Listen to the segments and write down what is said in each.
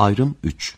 Ayrım 3.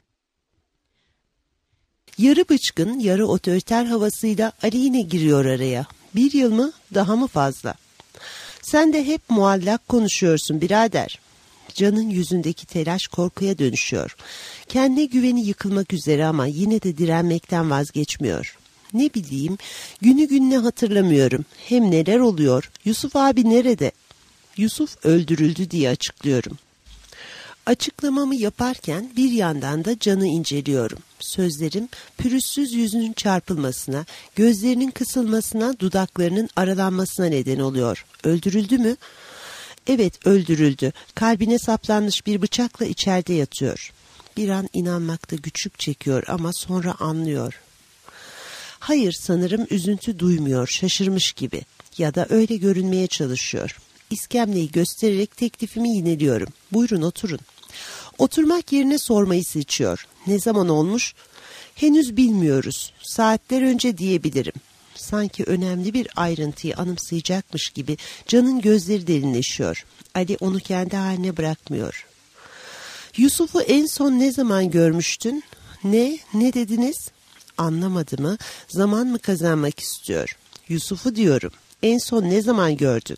Yarı bıçkın, yarı otoriter havasıyla Ali yine giriyor araya. 1 yıl mı, daha mı fazla? Sen de hep muallak konuşuyorsun birader. Can'ın yüzündeki telaş korkuya dönüşüyor. Kendine güveni yıkılmak üzere ama yine de direnmekten vazgeçmiyor. Ne bileyim, günü gününe hatırlamıyorum. Hem neler oluyor? Yusuf abi nerede? Yusuf öldürüldü diye açıklıyorum. Açıklamamı yaparken bir yandan da Can'ı inceliyorum. Sözlerim pürüzsüz yüzünün çarpılmasına, gözlerinin kısılmasına, dudaklarının aralanmasına neden oluyor. Öldürüldü mü? Evet, öldürüldü. Kalbine saplanmış bir bıçakla içeride yatıyor. Bir an inanmakta güçlük çekiyor ama sonra anlıyor. Hayır, sanırım üzüntü duymuyor, şaşırmış gibi. Ya da öyle görünmeye çalışıyor. İskemleyi göstererek teklifimi yineliyorum. Buyurun oturun. Oturmak yerine sormayı seçiyor. Ne zaman olmuş? Henüz bilmiyoruz. Saatler önce diyebilirim. Sanki önemli bir ayrıntıyı anımsayacakmış gibi Can'ın gözleri derinleşiyor. Ali onu kendi haline bırakmıyor. Yusuf'u en son ne zaman görmüştün? Ne dediniz? Anlamadı mı? Zaman mı kazanmak istiyor? Yusuf'u diyorum. En son ne zaman gördün?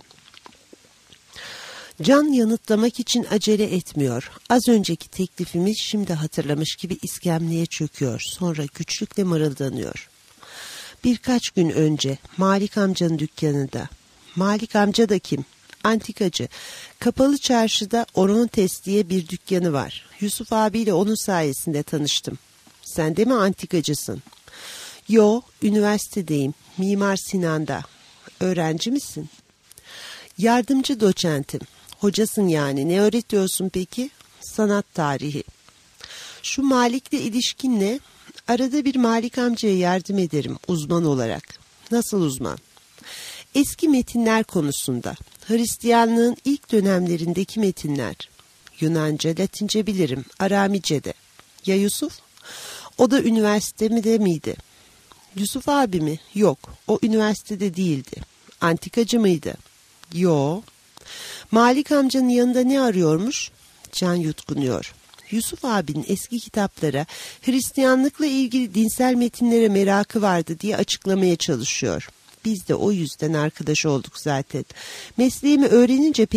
Can yanıtlamak için acele etmiyor. Az önceki teklifimi şimdi hatırlamış gibi iskemleye çöküyor. Sonra güçlükle mırıldanıyor. Birkaç gün önce Malik amcanın dükkanında. Malik amca da kim? Antikacı. Kapalı çarşıda Orontes diye bir dükkanı var. Yusuf abiyle onun sayesinde tanıştım. Sen de mi antikacısın? Yo, üniversitedeyim. Mimar Sinan'da. Öğrenci misin? Yardımcı doçentim. Hocasın yani. Ne öğretiyorsun peki? Sanat tarihi. Şu Malik'le ilişkin ne? Arada bir Malik amcaya yardım ederim uzman olarak. Nasıl uzman? Eski metinler konusunda. Hristiyanlığın ilk dönemlerindeki metinler. Yunanca, Latince bilirim. Aramice de. Ya Yusuf? O da üniversitede miydi? Yusuf abi mi? Yok. O üniversitede değildi. Antikacı mıydı? Yo. Malik amcanın yanında ne arıyormuş? Can yutkunuyor. Yusuf abinin eski kitaplara, Hristiyanlıkla ilgili dinsel metinlere merakı vardı diye açıklamaya çalışıyor. Biz de o yüzden arkadaş olduk zaten. Mesleğimi öğrenince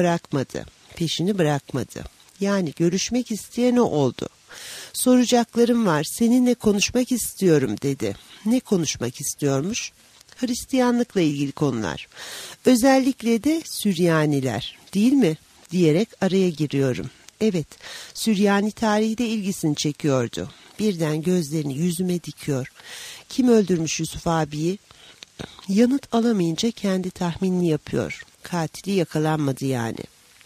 peşini bırakmadı. Yani görüşmek isteyen o oldu. Soracaklarım var, seninle konuşmak istiyorum dedi. Ne konuşmak istiyormuş? Hristiyanlıkla ilgili konular. Özellikle de Süryaniler, değil mi? Diyerek araya giriyorum. Evet, Süryani tarihi de ilgisini çekiyordu. Birden gözlerini yüzüme dikiyor. Kim öldürmüş Yusuf abiyi? Yanıt alamayınca kendi tahminini yapıyor. Katili yakalanmadı yani.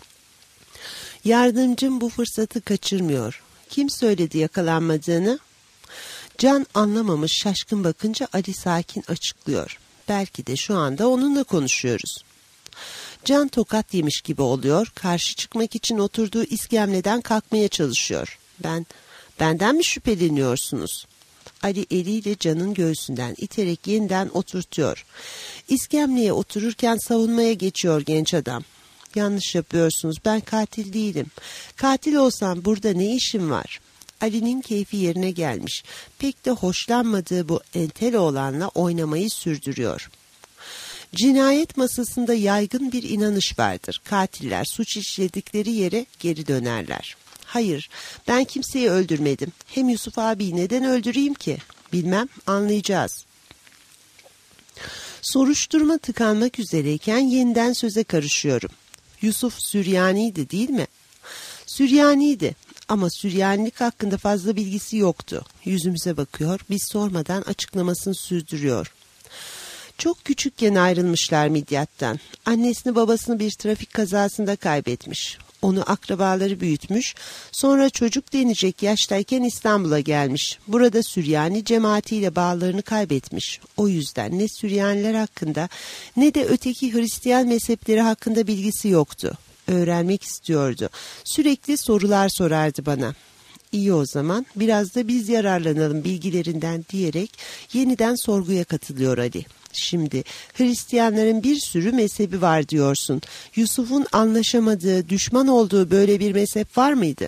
Yardımcım bu fırsatı kaçırmıyor. Kim söyledi yakalanmadığını? Can anlamamış, şaşkın bakınca Ali sakin açıklıyor. Belki de şu anda onunla konuşuyoruz. Can tokat yemiş gibi oluyor. Karşı çıkmak için oturduğu iskemleden kalkmaya çalışıyor. Benden mi şüpheleniyorsunuz? Ali eliyle Can'ın göğsünden iterek yeniden oturtuyor. İskemleye otururken savunmaya geçiyor genç adam. Yanlış yapıyorsunuz. Ben katil değilim. Katil olsam burada ne işim var? Ali'nin keyfi yerine gelmiş. Pek de hoşlanmadığı bu entel oğlanla oynamayı sürdürüyor. Cinayet masasında yaygın bir inanış vardır. Katiller suç işledikleri yere geri dönerler. Hayır, ben kimseyi öldürmedim. Hem Yusuf abiyi neden öldüreyim ki? Bilmem, anlayacağız. Soruşturma tıkanmak üzereyken yeniden söze karışıyorum. Yusuf Süryaniydi değil mi? Süryaniydi ama Süryanilik hakkında fazla bilgisi yoktu. Yüzümüze bakıyor, biz sormadan açıklamasını sürdürüyor. Çok küçükken ayrılmışlar Midyat'tan. Annesini babasını bir trafik kazasında kaybetmiş. Onu akrabaları büyütmüş. Sonra çocuk denecek yaştayken İstanbul'a gelmiş. Burada Süryani cemaatiyle bağlarını kaybetmiş. O yüzden ne Süryaniler hakkında ne de öteki Hristiyan mezhepleri hakkında bilgisi yoktu. Öğrenmek istiyordu. Sürekli sorular sorardı bana. İyi o zaman biraz da biz yararlanalım bilgilerinden diyerek yeniden sorguya katılıyor Ali. Şimdi Hristiyanların bir sürü mezhebi var diyorsun. Yusuf'un anlaşamadığı, düşman olduğu böyle bir mezhep var mıydı?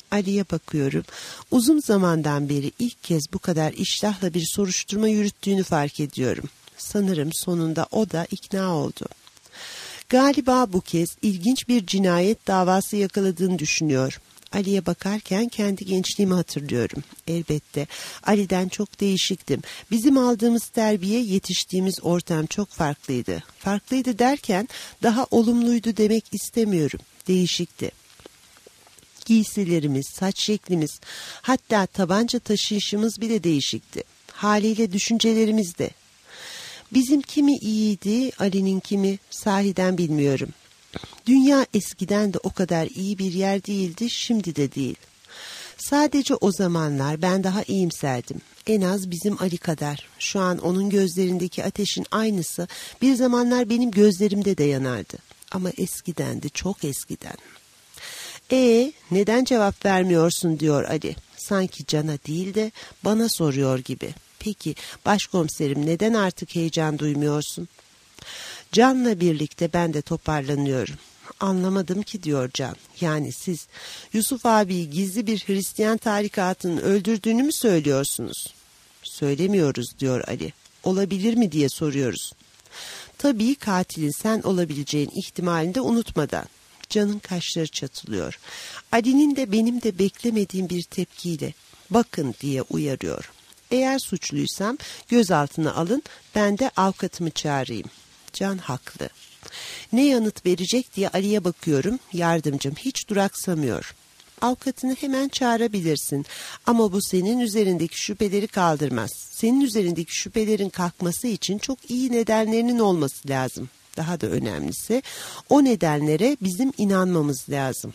Ali'ye bakıyorum. Uzun zamandan beri ilk kez bu kadar iştahla bir soruşturma yürüttüğünü fark ediyorum. Sanırım sonunda o da ikna oldu. Galiba bu kez ilginç bir cinayet davası yakaladığını düşünüyor. Ali'ye bakarken kendi gençliğimi hatırlıyorum. Elbette Ali'den çok değişiktim. Bizim aldığımız terbiye, yetiştiğimiz ortam çok farklıydı. Farklıydı derken daha olumluydu demek istemiyorum. Değişikti. Giysilerimiz, saç şeklimiz, hatta tabanca taşıyışımız bile değişikti. Haliyle düşüncelerimiz de. Bizim kimi iyiydi, Ali'nin kimi sahiden bilmiyorum. Dünya eskiden de o kadar iyi bir yer değildi, şimdi de değil. Sadece o zamanlar ben daha iyimserdim. En az bizim Ali kadar. Şu an onun gözlerindeki ateşin aynısı bir zamanlar benim gözlerimde de yanardı. Ama eskiden de, çok eskiden. Neden cevap vermiyorsun diyor Ali. Sanki Can'a değil de bana soruyor gibi. Peki başkomiserim, neden artık heyecan duymuyorsun? Can'la birlikte ben de toparlanıyorum. Anlamadım ki diyor Can. Yani siz Yusuf abiyi gizli bir Hristiyan tarikatının öldürdüğünü mü söylüyorsunuz? Söylemiyoruz diyor Ali. Olabilir mi diye soruyoruz. Tabii katilin sen olabileceğin ihtimalini de unutmadan. Can'ın kaşları çatılıyor. Ali'nin de benim de beklemediğim bir tepkiyle bakın diye uyarıyor. Eğer suçluysam gözaltına alın, ben de avukatımı çağırayım. Can haklı. Ne yanıt verecek diye Ali'ye bakıyorum. Yardımcım hiç duraksamıyor. Avukatını hemen çağırabilirsin. Ama bu senin üzerindeki şüpheleri kaldırmaz. Senin üzerindeki şüphelerin kalkması için çok iyi nedenlerinin olması lazım. Daha da önemlisi, o nedenlere bizim inanmamız lazım.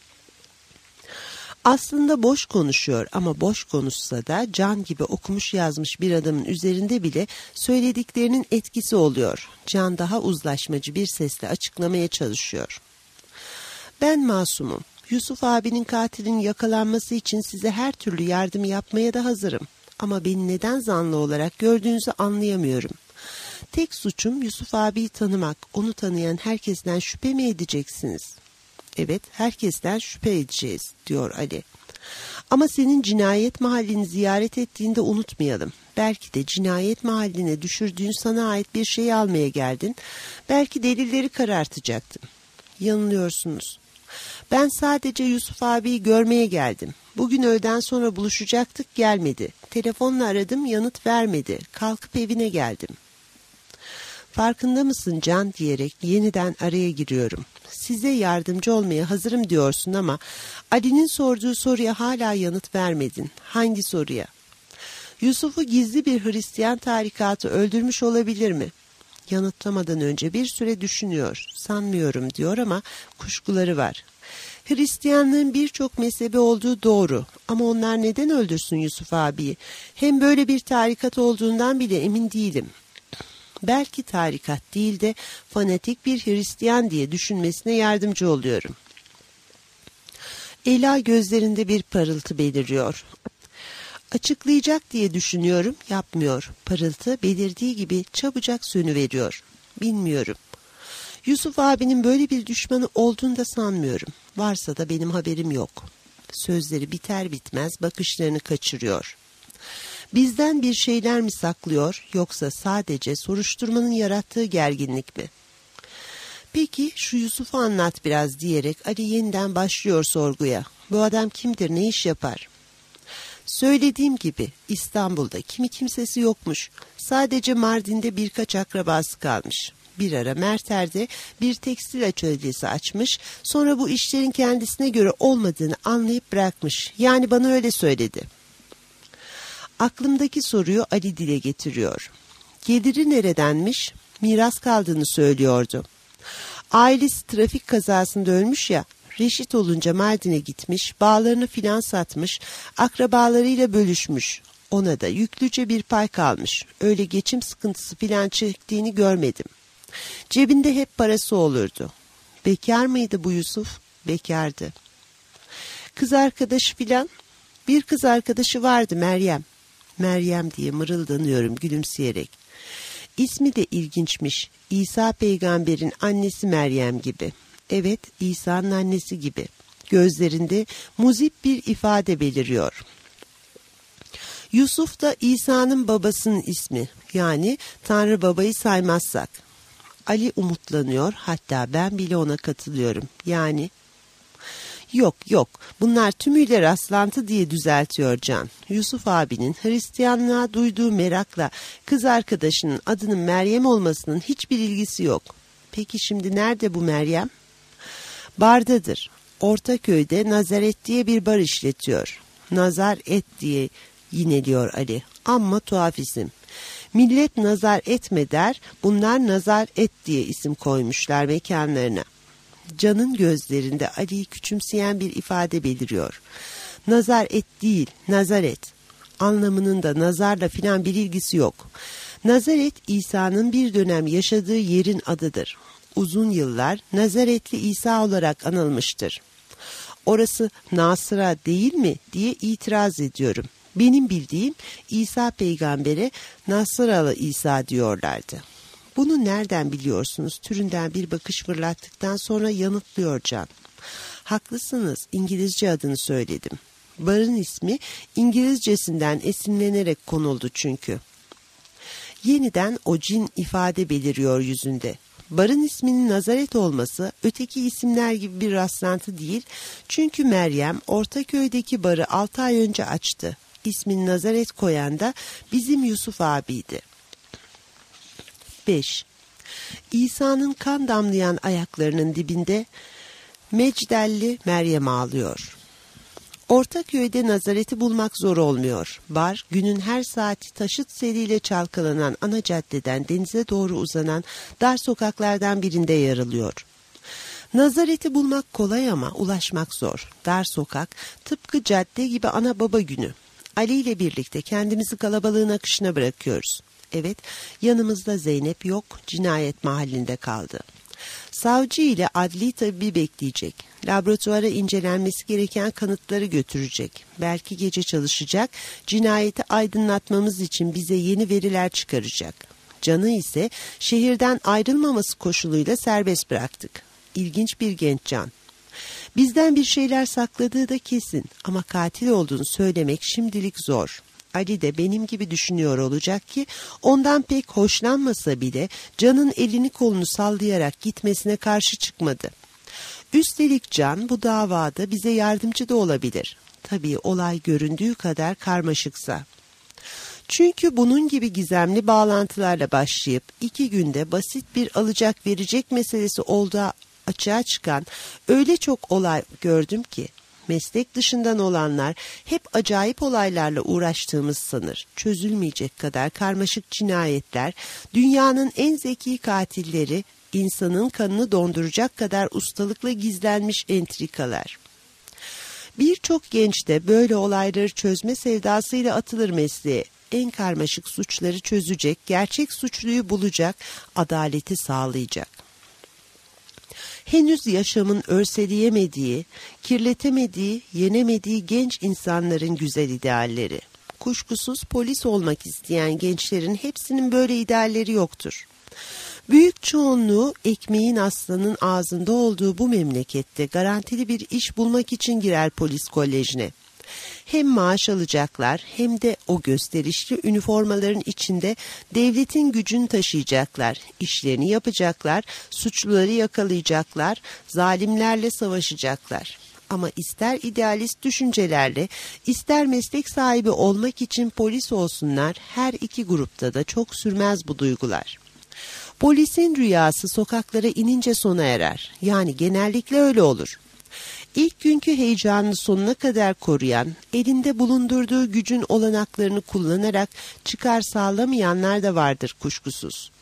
Aslında boş konuşuyor ama boş konuşsa da Can gibi okumuş yazmış bir adamın üzerinde bile söylediklerinin etkisi oluyor. Can daha uzlaşmacı bir sesle açıklamaya çalışıyor. Ben masumum. Yusuf abinin katilinin yakalanması için size her türlü yardım yapmaya da hazırım. Ama beni neden zanlı olarak gördüğünüzü anlayamıyorum. Tek suçum Yusuf abiyi tanımak. Onu tanıyan herkesten şüphe mi edeceksiniz? Evet, herkesten şüphe edeceğiz diyor Ali. Ama senin cinayet mahallini ziyaret ettiğinde unutmayalım. Belki de cinayet mahalline düşürdüğün sana ait bir şey almaya geldin. Belki delilleri karartacaktın. Yanılıyorsunuz. Ben sadece Yusuf abiyi görmeye geldim. Bugün öğleden sonra buluşacaktık, gelmedi. Telefonla aradım, yanıt vermedi. Kalkıp evine geldim. Farkında mısın Can diyerek yeniden araya giriyorum. Size yardımcı olmaya hazırım diyorsun ama Ali'nin sorduğu soruya hala yanıt vermedin. Hangi soruya? Yusuf'u gizli bir Hristiyan tarikatı öldürmüş olabilir mi? Yanıtlamadan önce bir süre düşünüyor. Sanmıyorum diyor ama kuşkuları var. Hristiyanlığın birçok mezhebi olduğu doğru ama onlar neden öldürsün Yusuf abiyi? Hem böyle bir tarikat olduğundan bile emin değilim. Belki tarikat değil de fanatik bir Hristiyan diye düşünmesine yardımcı oluyorum. Ela gözlerinde bir parıltı beliriyor. Açıklayacak diye düşünüyorum, yapmıyor. Parıltı belirdiği gibi çabucak sönüveriyor. Bilmiyorum. Yusuf abinin böyle bir düşmanı olduğunu da sanmıyorum. Varsa da benim haberim yok. Sözleri biter bitmez bakışlarını kaçırıyor. Bizden bir şeyler mi saklıyor yoksa sadece soruşturmanın yarattığı gerginlik mi? Peki şu Yusuf'u anlat biraz diyerek Ali yeniden başlıyor sorguya. Bu adam kimdir, ne iş yapar? Söylediğim gibi İstanbul'da kimi kimsesi yokmuş. Sadece Mardin'de birkaç akrabası kalmış. Bir ara Merter'de bir tekstil atölyesi açmış. Sonra bu işlerin kendisine göre olmadığını anlayıp bırakmış. Yani bana öyle söyledi. Aklımdaki soruyu Ali dile getiriyor. Geliri neredenmiş? Miras kaldığını söylüyordu. Ailesi trafik kazasında ölmüş ya. Reşit olunca Mardin'e gitmiş, bağlarını filan satmış, akrabalarıyla bölüşmüş. Ona da yüklüce bir pay kalmış. Öyle geçim sıkıntısı filan çektiğini görmedim. Cebinde hep parası olurdu. Bekar mıydı bu Yusuf? Bekardı. Kız arkadaşı filan? Bir kız arkadaşı vardı, Meryem. Meryem diye mırıldanıyorum gülümseyerek. İsmi de ilginçmiş. İsa peygamberin annesi Meryem gibi. Evet, İsa'nın annesi gibi. gözlerinde muzip bir ifade beliriyor. Yusuf da İsa'nın babasının ismi, yani Tanrı babayı saymazsak. Ali umutlanıyor, hatta ben bile ona katılıyorum. Yani yok bunlar tümüyle rastlantı diye düzeltiyor Can. Yusuf abinin Hristiyanlığa duyduğu merakla kız arkadaşının adının Meryem olmasının hiçbir ilgisi yok. Peki şimdi nerede bu Meryem? Bardadır. Ortaköy'de Nazaret diye bir bar işletiyor. Nazar et diye yineliyor Ali. Amma tuhaf isim. Millet nazar etme der, bunlar nazar et diye isim koymuşlar mekanlarına. Can'ın gözlerinde Ali'yi küçümseyen bir ifade beliriyor. Nazar et değil, nazaret. Anlamının da nazarla filan bir ilgisi yok. Nazaret, İsa'nın bir dönem yaşadığı yerin adıdır. Uzun yıllar Nazaretli İsa olarak anılmıştır. Orası Nasıra değil mi diye itiraz ediyorum. Benim bildiğim İsa peygambere Nasıralı İsa diyorlardı. Bunu nereden biliyorsunuz türünden bir bakış fırlattıktan sonra yanıtlıyor Can. Haklısınız, İngilizce adını söyledim. Barın ismi İngilizcesinden esinlenerek konuldu çünkü. Yeniden o cin ifade beliriyor yüzünde. Barın isminin Nazaret olması öteki isimler gibi bir rastlantı değil. Çünkü Meryem Ortaköy'deki barı 6 ay önce açtı. İsmini Nazaret koyan da bizim Yusuf abiydi. 5. İsa'nın kan damlayan ayaklarının dibinde Mecdelli Meryem ağlıyor. Ortaköy'de Nazaret'i bulmak zor olmuyor. Bar, günün her saati taşıt seriyle çalkalanan ana caddeden denize doğru uzanan dar sokaklardan birinde yer alıyor. Nazaret'i bulmak kolay ama ulaşmak zor. Dar sokak, tıpkı cadde gibi ana baba günü. Ali ile birlikte kendimizi kalabalığın akışına bırakıyoruz. Evet, yanımızda Zeynep yok, cinayet mahallinde kaldı. Savcı ile adli tabibi bekleyecek. Laboratuvara incelenmesi gereken kanıtları götürecek. Belki gece çalışacak, cinayeti aydınlatmamız için bize yeni veriler çıkaracak. Can'ı ise şehirden ayrılmaması koşuluyla serbest bıraktık. İlginç bir genç Can. Bizden bir şeyler sakladığı da kesin ama katil olduğunu söylemek şimdilik zor. Ali de benim gibi düşünüyor olacak ki ondan pek hoşlanmasa bile Can'ın elini kolunu sallayarak gitmesine karşı çıkmadı. Üstelik Can bu davada bize yardımcı da olabilir. Tabii olay göründüğü kadar karmaşıksa. Çünkü bunun gibi gizemli bağlantılarla başlayıp 2 günde basit bir alacak verecek meselesi olduğu açığa çıkan öyle çok olay gördüm ki meslek dışından olanlar hep acayip olaylarla uğraştığımız sanır. Çözülmeyecek kadar karmaşık cinayetler, dünyanın en zeki katilleri, insanın kanını donduracak kadar ustalıkla gizlenmiş entrikalar. Birçok genç de böyle olayları çözme sevdasıyla atılır mesleğe. En karmaşık suçları çözecek, gerçek suçluyu bulacak, adaleti sağlayacak. Henüz yaşamın örseleyemediği, kirletemediği, yenemediği genç insanların güzel idealleri. Kuşkusuz polis olmak isteyen gençlerin hepsinin böyle idealleri yoktur. Büyük çoğunluğu ekmeğin aslanın ağzında olduğu bu memlekette garantili bir iş bulmak için girer polis kolejine. Hem maaş alacaklar hem de o gösterişli üniformaların içinde devletin gücünü taşıyacaklar, işlerini yapacaklar, suçluları yakalayacaklar, zalimlerle savaşacaklar. Ama ister idealist düşüncelerle, ister meslek sahibi olmak için polis olsunlar, her iki grupta da çok sürmez bu duygular. Polisin rüyası sokaklara inince sona erer. Yani genellikle öyle olur. İlk günkü heyecanını sonuna kadar koruyan, elinde bulundurduğu gücün olanaklarını kullanarak çıkar sağlamayanlar da vardır kuşkusuz.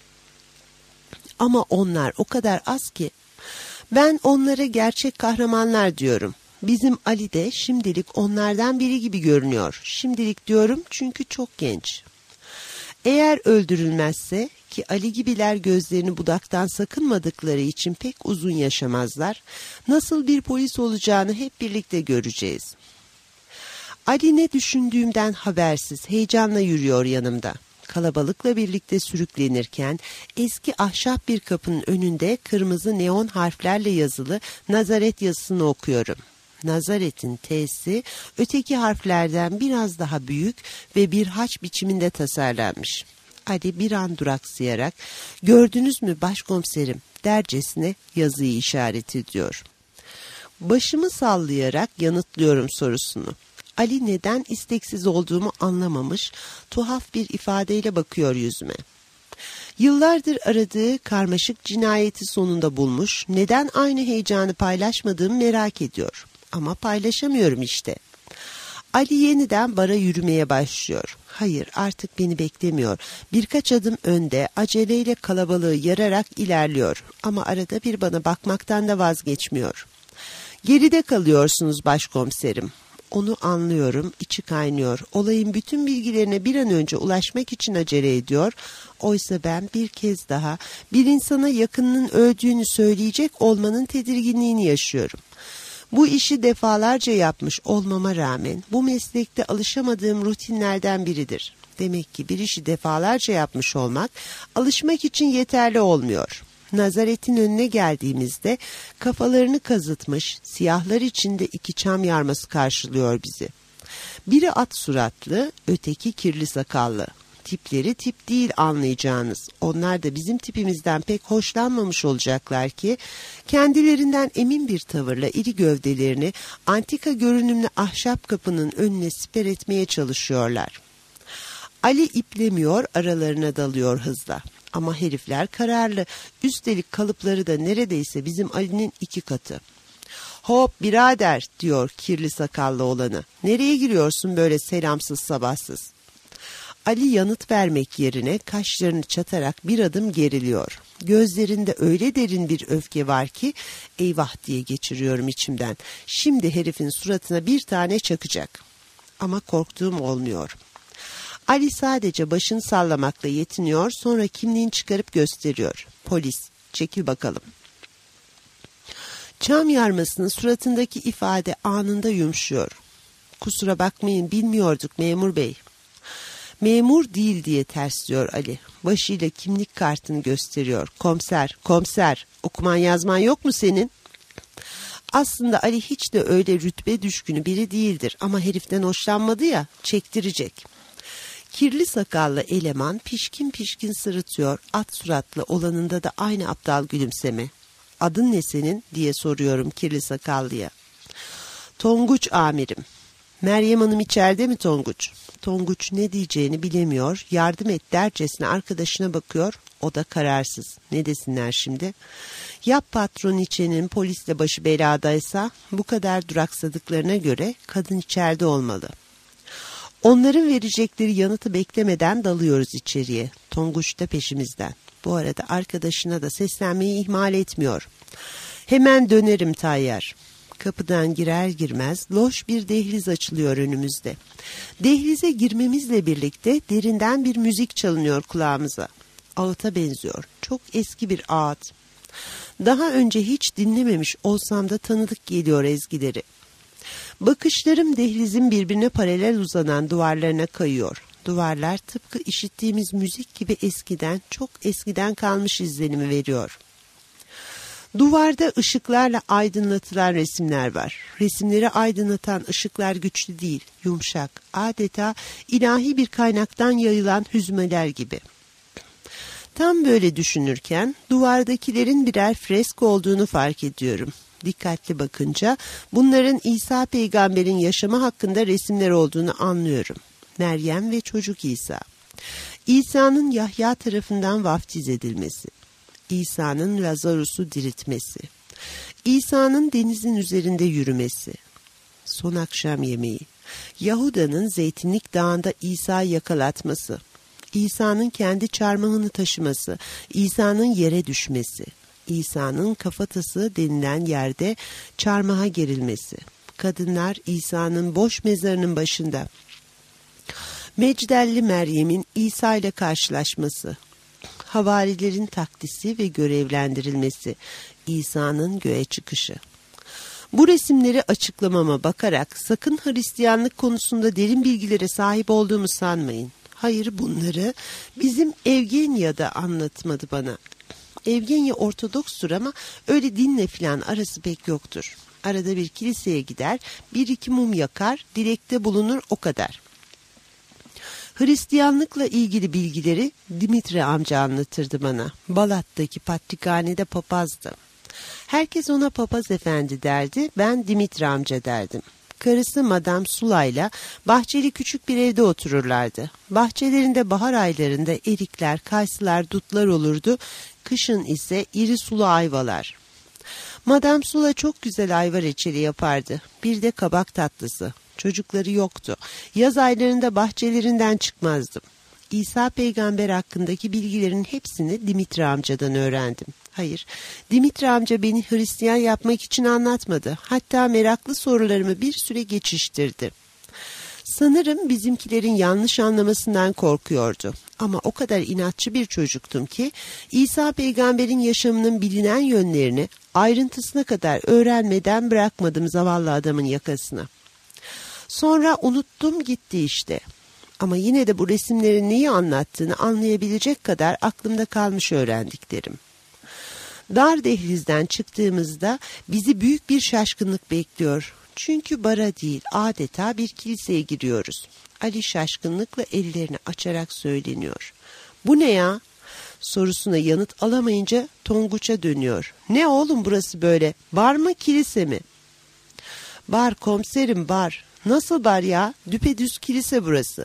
Ama onlar o kadar az ki, ben onlara gerçek kahramanlar diyorum. Bizim Ali de şimdilik onlardan biri gibi görünüyor. Şimdilik diyorum çünkü çok genç. Eğer öldürülmezse, ki Ali gibiler gözlerini budaktan sakınmadıkları için pek uzun yaşamazlar, nasıl bir polis olacağını hep birlikte göreceğiz. Ali ne düşündüğümden habersiz, heyecanla yürüyor yanımda. Kalabalıkla birlikte sürüklenirken eski ahşap bir kapının önünde kırmızı neon harflerle yazılı Nazaret yazısını okuyorum. Nazaret'in T'si öteki harflerden biraz daha büyük ve bir haç biçiminde tasarlanmış. Ali bir an duraksayarak "Gördünüz mü başkomiserim?" dercesine yazıyı işaret ediyor. Başımı sallayarak yanıtlıyorum sorusunu. Ali neden isteksiz olduğumu anlamamış, tuhaf bir ifadeyle bakıyor yüzüme. Yıllardır aradığı karmaşık cinayeti sonunda bulmuş, neden aynı heyecanı paylaşmadığımı merak ediyor. Ama paylaşamıyorum işte. Ali yeniden bara yürümeye başlıyor. Hayır, artık beni beklemiyor. Birkaç adım önde, aceleyle kalabalığı yararak ilerliyor. Ama arada bir bana bakmaktan da vazgeçmiyor. "Geride kalıyorsunuz başkomiserim." Onu anlıyorum, içi kaynıyor. Olayın bütün bilgilerine bir an önce ulaşmak için acele ediyor. Oysa ben bir kez daha bir insana yakınının öldüğünü söyleyecek olmanın tedirginliğini yaşıyorum. Bu işi defalarca yapmış olmama rağmen bu meslekte alışamadığım rutinlerden biridir. Demek ki bir işi defalarca yapmış olmak alışmak için yeterli olmuyor. Nazaret'in önüne geldiğimizde kafalarını kazıtmış, siyahlar içinde iki çam yarması karşılıyor bizi. Biri at suratlı, öteki kirli sakallı. Tipleri tip değil anlayacağınız. Onlar da bizim tipimizden pek hoşlanmamış olacaklar ki kendilerinden emin bir tavırla iri gövdelerini antika görünümlü ahşap kapının önüne siper etmeye çalışıyorlar. Ali iplemiyor, aralarına dalıyor hızla. Ama herifler kararlı. Üstelik kalıpları da neredeyse bizim Ali'nin 2 katı. "Hop birader," diyor kirli sakallı olanı. "Nereye giriyorsun böyle selamsız sabahsız?" Ali yanıt vermek yerine kaşlarını çatarak bir adım geriliyor. Gözlerinde öyle derin bir öfke var ki eyvah diye geçiriyorum içimden. Şimdi herifin suratına bir tane çakacak. Ama korktuğum olmuyor. Ali sadece başını sallamakla yetiniyor, sonra kimliğini çıkarıp gösteriyor. "Polis, çekil bakalım." Çam yarmasının suratındaki ifade anında yumuşuyor. "Kusura bakmayın, bilmiyorduk memur bey." "Memur değil," diye tersliyor Ali. Başıyla kimlik kartını gösteriyor. "Komiser, komiser, okuman yazman yok mu senin?" Aslında Ali hiç de öyle rütbe düşkünü biri değildir ama heriften hoşlanmadı ya, çektirecek. Kirli sakallı eleman pişkin pişkin sırıtıyor, at suratlı olanında da aynı aptal gülümseme. "Adın ne senin?" diye soruyorum kirli sakallıya. "Tonguç amirim." "Meryem Hanım içeride mi Tonguç?" Tonguç ne diyeceğini bilemiyor, yardım et dercesine arkadaşına bakıyor, o da kararsız. Ne desinler şimdi? Ya patron içenin polisle başı beladaysa, bu kadar duraksadıklarına göre kadın içeride olmalı. Onların verecekleri yanıtı beklemeden dalıyoruz içeriye. Tonguç da peşimizden. Bu arada arkadaşına da seslenmeyi ihmal etmiyor. "Hemen dönerim Tayyar." Kapıdan girer girmez loş bir dehliz açılıyor önümüzde. Dehlize girmemizle birlikte derinden bir müzik çalınıyor kulağımıza. Ağıta benziyor. Çok eski bir ağıt. Daha önce hiç dinlememiş olsam da tanıdık geliyor ezgileri. Bakışlarım dehlizin birbirine paralel uzanan duvarlarına kayıyor. Duvarlar tıpkı işittiğimiz müzik gibi eskiden, çok eskiden kalmış izlenimi veriyor. Duvarda ışıklarla aydınlatılan resimler var. Resimleri aydınlatan ışıklar güçlü değil, yumuşak, adeta ilahi bir kaynaktan yayılan hüzmeler gibi. Tam böyle düşünürken duvardakilerin birer fresk olduğunu fark ediyorum. Dikkatli bakınca bunların İsa peygamberin yaşamı hakkında resimler olduğunu anlıyorum. Meryem ve çocuk İsa. İsa'nın Yahya tarafından vaftiz edilmesi. İsa'nın Lazarus'u diriltmesi. İsa'nın denizin üzerinde yürümesi. Son akşam yemeği. Yahuda'nın Zeytinlik Dağı'nda İsa'yı yakalatması. İsa'nın kendi çarmıhını taşıması. İsa'nın yere düşmesi. İsa'nın kafatası denilen yerde çarmıha gerilmesi. Kadınlar İsa'nın boş mezarının başında. Mecdelli Meryem'in İsa ile karşılaşması. Havarilerin takdisi ve görevlendirilmesi. İsa'nın göğe çıkışı. Bu resimleri açıklamama bakarak sakın Hristiyanlık konusunda derin bilgilere sahip olduğumu sanmayın. Hayır, bunları bizim Evgenya da anlatmadı bana. Evgenya Ortodokstur ama öyle dinle filan arası pek yoktur. Arada bir kiliseye gider, bir iki mum yakar, dilekte bulunur, o kadar. Hristiyanlıkla ilgili bilgileri Dimitri amca anlatırdı bana. Balat'taki patrikhanede papazdı. Herkes ona papaz efendi derdi, ben Dimitri amca derdim. Karısı Madame Sula'yla bahçeli küçük bir evde otururlardı. Bahçelerinde bahar aylarında erikler, kayısılar, dutlar olurdu. Kışın ise iri sulu ayvalar. Madame Sula çok güzel ayva reçeli yapardı. Bir de kabak tatlısı. Çocukları yoktu. Yaz aylarında bahçelerinden çıkmazdım. İsa peygamber hakkındaki bilgilerin hepsini Dimitri amcadan öğrendim. Hayır, Dimitri amca beni Hristiyan yapmak için anlatmadı. Hatta meraklı sorularımı bir süre geçiştirdi. Sanırım bizimkilerin yanlış anlamasından korkuyordu. Ama o kadar inatçı bir çocuktum ki İsa peygamberin yaşamının bilinen yönlerini ayrıntısına kadar öğrenmeden bırakmadım zavallı adamın yakasına. Sonra unuttum gitti işte. Ama yine de bu resimlerin neyi anlattığını anlayabilecek kadar aklımda kalmış öğrendiklerim. Dar dehlizden çıktığımızda bizi büyük bir şaşkınlık bekliyor. Çünkü bara değil, adeta bir kiliseye giriyoruz. Ali şaşkınlıkla ellerini açarak söyleniyor. Bu ne ya? Sorusuna yanıt alamayınca Tonguç'a dönüyor. Ne oğlum burası böyle? Bar mı, kilise mi? Bar komiserim, bar. Nasıl bar ya? Düpedüz kilise burası.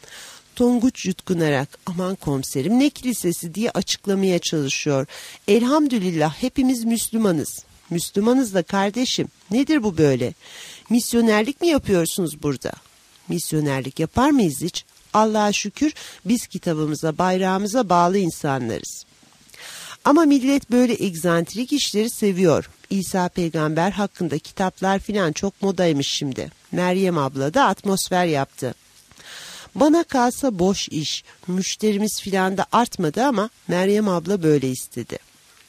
Tonguç yutkunarak aman komiserim ne kilisesi diye açıklamaya çalışıyor. Elhamdülillah hepimiz Müslümanız. Müslümanız da kardeşim. Nedir bu böyle? Misyonerlik mi yapıyorsunuz burada? Misyonerlik yapar mıyız hiç? Allah'a şükür biz kitabımıza, bayrağımıza bağlı insanlarız. Ama millet böyle egzantrik işleri seviyor. İsa peygamber hakkında kitaplar filan çok modaymış şimdi. Meryem abla da atmosfer yaptı. Bana kalsa boş iş, müşterimiz filan da artmadı ama Meryem abla böyle istedi.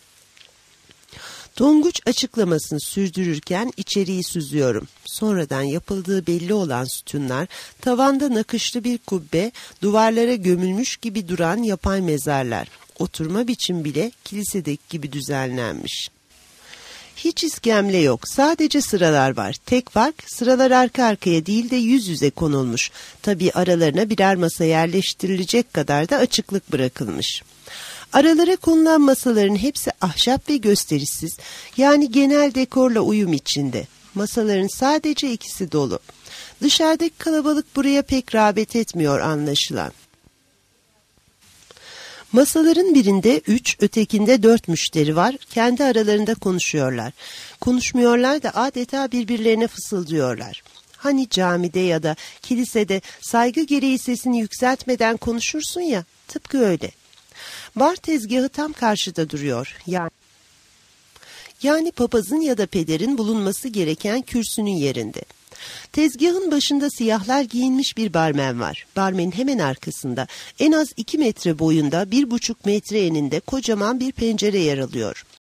Tonguç açıklamasını sürdürürken içeriği süzüyorum. Sonradan yapıldığı belli olan sütunlar, tavanda nakışlı bir kubbe, duvarlara gömülmüş gibi duran yapay mezarlar. Oturma biçim bile kilisedeki gibi düzenlenmiş. Hiç iskemle yok, sadece sıralar var. Tek fark sıralar arka arkaya değil de yüz yüze konulmuş. Tabii aralarına birer masa yerleştirilecek kadar da açıklık bırakılmış. Aralara konulan masaların hepsi ahşap ve gösterişsiz, yani genel dekorla uyum içinde. Masaların sadece ikisi dolu. Dışarıdaki kalabalık buraya pek rağbet etmiyor anlaşılan. Masaların birinde 3, ötekinde 4 müşteri var. Kendi aralarında konuşuyorlar. Konuşmuyorlar da adeta birbirlerine fısıldıyorlar. Hani camide ya da kilisede saygı gereği sesini yükseltmeden konuşursun ya, tıpkı öyle. Bar tezgahı tam karşıda duruyor. Yani papazın ya da pederin bulunması gereken kürsünün yerinde. Tezgahın başında siyahlar giyinmiş bir barmen var. Barmenin hemen arkasında en az 2 metre boyunda 1,5 metre eninde kocaman bir pencere yer alıyor.